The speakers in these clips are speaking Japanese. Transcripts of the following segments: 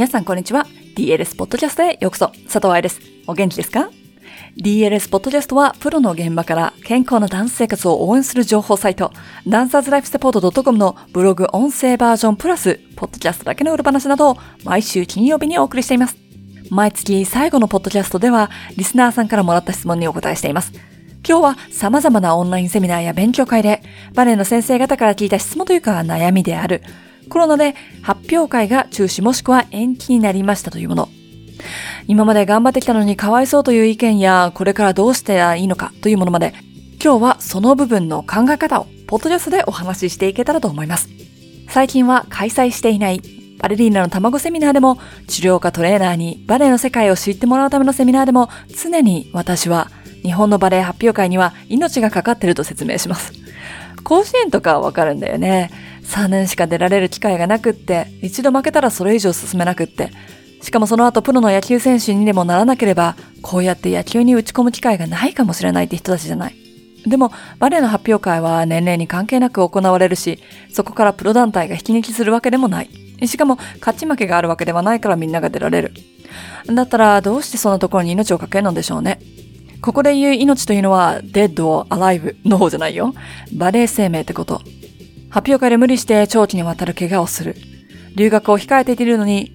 皆さんこんにちは。DLS ポッドキャストへようこそ。佐藤愛です。お元気ですか？ DLS ポッドキャストはプロの現場から健康なダンス生活を応援する情報サイト、ダンサーズライフサポート .com のブログ音声バージョンプラス、ポッドキャストだけの裏話などを毎週金曜日にお送りしています。毎月最後のポッドキャストでは、リスナーさんからもらった質問にお答えしています。今日は様々なオンラインセミナーや勉強会で、バレエの先生方から聞いた質問というか悩みである、コロナで発表会が中止もしくは延期になりましたというもの。今まで頑張ってきたのにかわいそうという意見や、これからどうしていいのかというものまで、今日はその部分の考え方をポッドキャストでお話ししていけたらと思います。最近は開催していないバレリーナの卵セミナーでも、治療家トレーナーにバレエの世界を知ってもらうためのセミナーでも、常に私は日本のバレエ発表会には命がかかっていると説明します。甲子園とかはわかるんだよね。3年しか出られる機会がなくって、一度負けたらそれ以上進めなくって、しかもその後プロの野球選手にでもならなければ、こうやって野球に打ち込む機会がないかもしれないって人たちじゃない。でも、バレエの発表会は年齢に関係なく行われるし、そこからプロ団体が引き抜きするわけでもない。しかも、勝ち負けがあるわけではないからみんなが出られる。だったら、どうしてそんなところに命をかけるのでしょうね。ここで言う命というのは、dead or alive の方じゃないよ。バレエ生命ってこと。発表会で無理して長期にわたる怪我をする。留学を控えているのに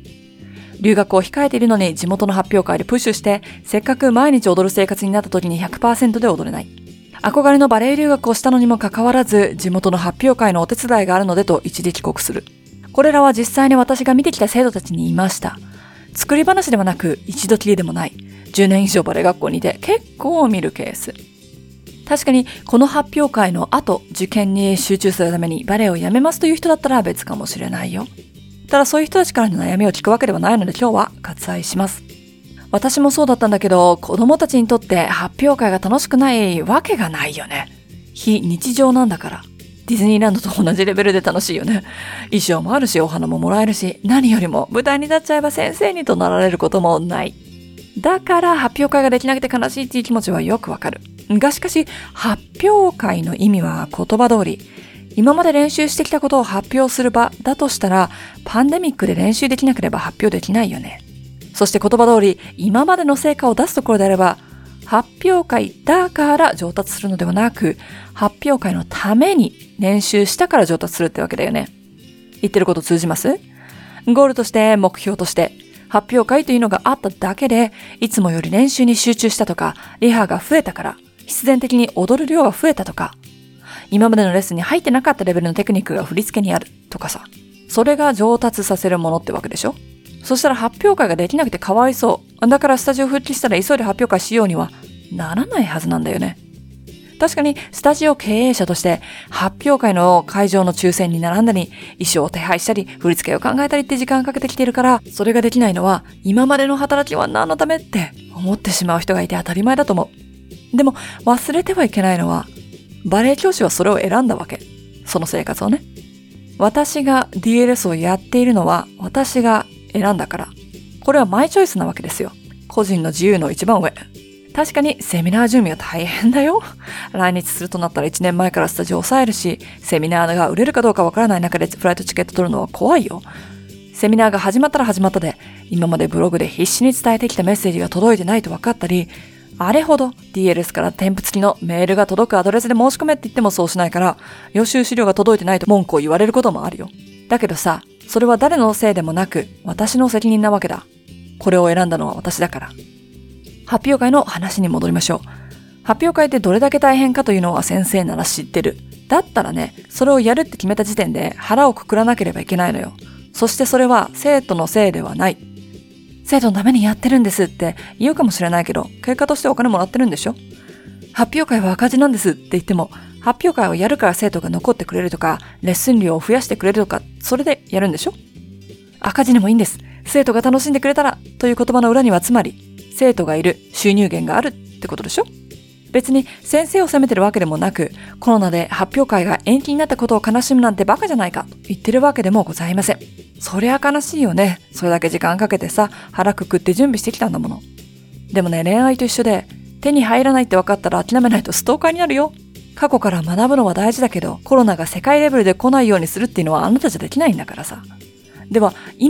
地元の発表会でプッシュして、せっかく毎日踊る生活になった時に 100% で踊れない。憧れのバレエ留学をしたのにもかかわらず、地元の発表会のお手伝いがあるのでと一時帰国する。これらは実際に私が見てきた生徒たちに言いました。作り話ではなく、一度きりでもない。10年以上バレエ学校にいて結構見るケース。確かにこの発表会の後、受験に集中するためにバレエをやめますという人だったら別かもしれないよ。ただそういう人たちからの悩みを聞くわけではないので今日は割愛します。私もそうだったんだけど、子供たちにとって発表会が楽しくないわけがないよね。非日常なんだから。ディズニーランドと同じレベルで楽しいよね。衣装もあるし、お花ももらえるし、何よりも舞台に立っちゃえば先生にとなられることもない。だから発表会ができなくて悲しいっていう気持ちはよくわかる。がしかし、発表会の意味は言葉通り、今まで練習してきたことを発表する場だとしたら、パンデミックで練習できなければ発表できないよね。そして言葉通り、今までの成果を出すところであれば、発表会だから上達するのではなく、発表会のために練習したから上達するってわけだよね。言ってること通じます？ゴールとして目標として、発表会というのがあっただけで、いつもより練習に集中したとか、リハが増えたから、必然的に踊る量が増えたとか、今までのレッスンに入ってなかったレベルのテクニックが振り付けにあるとかさ。それが上達させるものってわけでしょ？そしたら発表会ができなくてかわいそう。だからスタジオ復帰したら急いで発表会しようにはならないはずなんだよね。確かにスタジオ経営者として発表会の会場の抽選に並んだり、衣装を手配したり、振り付けを考えたりって時間かけてきてるから、それができないのは今までの働きは何のためって思ってしまう人がいて当たり前だと思う。でも忘れてはいけないのは、バレエ教師はそれを選んだわけ。その生活をね。私が DLS をやっているのは私が選んだから。これはマイチョイスなわけですよ。個人の自由の一番上。確かにセミナー準備は大変だよ。来日するとなったら1年前からスタジオを抑えるし、セミナーが売れるかどうかわからない中でフライトチケット取るのは怖いよ。セミナーが始まったら始まったで、今までブログで必死に伝えてきたメッセージが届いてないと分かったり、あれほど DLS から添付付きのメールが届くアドレスで申し込めって言ってもそうしないから、予習資料が届いてないと文句を言われることもあるよ。だけどさ、それは誰のせいでもなく、私の責任なわけだ。これを選んだのは私だから。発表会の話に戻りましょう。発表会ってどれだけ大変かというのは先生なら知ってる。だったらね、それをやるって決めた時点で腹をくくらなければいけないのよ。そしてそれは生徒のせいではない。生徒のためにやってるんですって言うかもしれないけど、結果としてお金もらってるんでしょ？発表会は赤字なんですって言っても、発表会をやるから生徒が残ってくれるとか、レッスン量を増やしてくれるとか、それでやるんでしょ？赤字でもいいんです。生徒が楽しんでくれたらという言葉の裏にはつまり、生徒がいる、収入源があるってことでしょ？別に先生を責めてるわけでもなく、コロナで発表会が延期になったことを悲しむなんてバカじゃないかと言ってるわけでもございません。そりゃ悲しいよね。それだけ時間かけてさ、腹くくって準備してきたんだもの。でもね、恋愛と一緒で、手に入らないって分かったら諦めないとストーカーになるよ。過去から学ぶのは大事だけど、コロナが世界レベルで来ないようにするっていうのはあなたじゃできないんだからさ。では、今、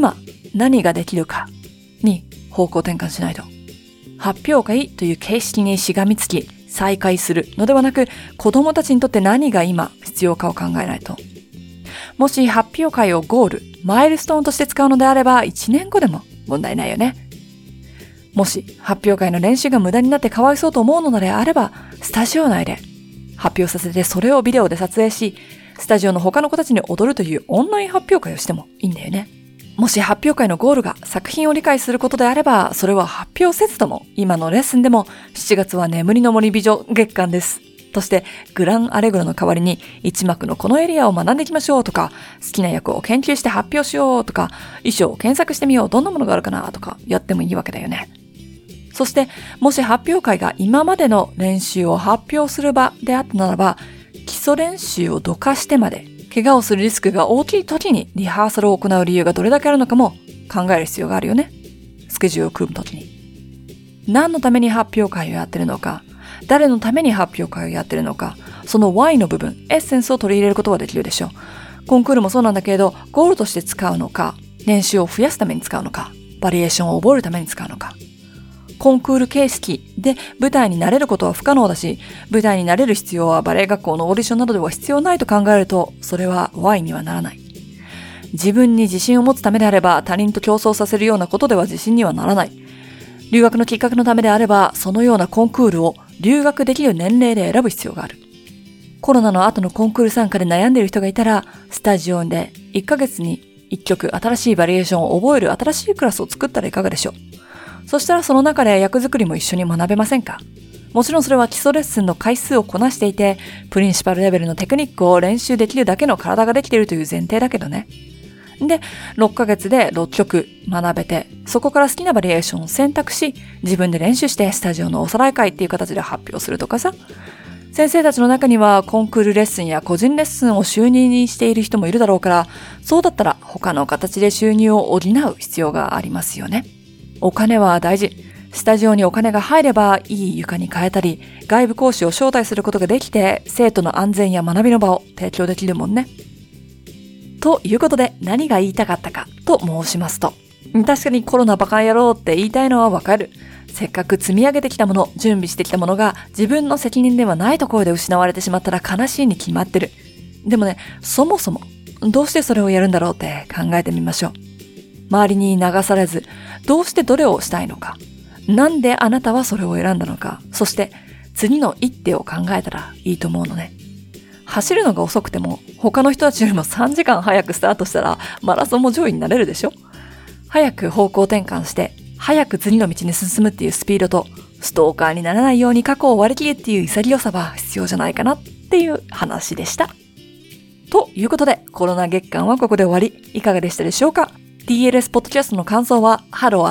何ができるかに方向転換しないと。発表会という形式にしがみつき再開するのではなく、子供たちにとって何が今必要かを考えないと。もし発表会をゴール、マイルストーンとして使うのであれば1年後でも問題ないよね。もし発表会の練習が無駄になってかわいそうと思うのであれば、スタジオ内で発表させてそれをビデオで撮影し、スタジオの他の子たちに踊るというオンライン発表会をしてもいいんだよね。もし発表会のゴールが作品を理解することであれば、それは発表せずとも今のレッスンでも7月は眠りの森美女月間ですとしてグランアレグロの代わりに1幕のこのエリアを学んでいきましょうとか、好きな役を研究して発表しようとか、衣装を検索してみよう、どんなものがあるかなとかやってもいいわけだよね。そしてもし発表会が今までの練習を発表する場であったならば、基礎練習をどかしてまで怪我をするリスクが大きい時にリハーサルを行う理由がどれだけあるのかも考える必要があるよね。スケジュールを組む時に。何のために発表会をやってるのか、誰のために発表会をやってるのか、その why の部分、エッセンスを取り入れることはできるでしょう。コンクールもそうなんだけれど、ゴールとして使うのか、練習を増やすために使うのか、バリエーションを覚えるために使うのか。コンクール形式で舞台に慣れることは不可能だし、舞台に慣れる必要はバレエ学校のオーディションなどでは必要ないと考えると、それは why にはならない。自分に自信を持つためであれば、他人と競争させるようなことでは自信にはならない。留学のきっかけのためであれば、そのようなコンクールを留学できる年齢で選ぶ必要がある。コロナの後のコンクール参加で悩んでいる人がいたら、スタジオで1ヶ月に1曲新しいバリエーションを覚える新しいクラスを作ったらいかがでしょう。そしたらその中で役作りも一緒に学べませんか？もちろんそれは基礎レッスンの回数をこなしていて、プリンシパルレベルのテクニックを練習できるだけの体ができているという前提だけどね。で、6ヶ月で6曲学べて、そこから好きなバリエーションを選択し、自分で練習してスタジオのおさらい会っていう形で発表するとかさ。先生たちの中にはコンクールレッスンや個人レッスンを収入にしている人もいるだろうから、そうだったら他の形で収入を補う必要がありますよね。お金は大事。スタジオにお金が入ればいい床に変えたり、外部講師を招待することができて、生徒の安全や学びの場を提供できるもんね。ということで何が言いたかったかと申しますと、確かにコロナバカ野郎って言いたいのはわかる。せっかく積み上げてきたもの、準備してきたものが自分の責任ではないところで失われてしまったら悲しいに決まってる。でもね、そもそもどうしてそれをやるんだろうって考えてみましょう。周りに流されず、どうしてどれをしたいのか、なんであなたはそれを選んだのか、そして次の一手を考えたらいいと思うのね。走るのが遅くても他の人たちよりも3時間早くスタートしたらマラソンも上位になれるでしょ。早く方向転換して早く次の道に進むっていうスピードと、ストーカーにならないように過去を割り切るっていう潔さは必要じゃないかなっていう話でした。ということでコロナ月間はここで終わり。いかがでしたでしょうか。DLS ポッドキャストの感想は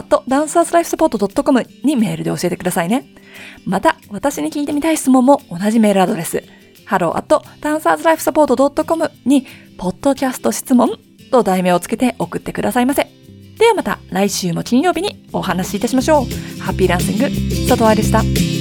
hello@dancerslifesupport.com にメールで教えてくださいね。また私に聞いてみたい質問も同じメールアドレス hello@dancerslifesupport.com にポッドキャスト質問と題名をつけて送ってくださいませ。ではまた来週も金曜日にお話しいたしましょう。ハッピーランシング、佐藤愛でした。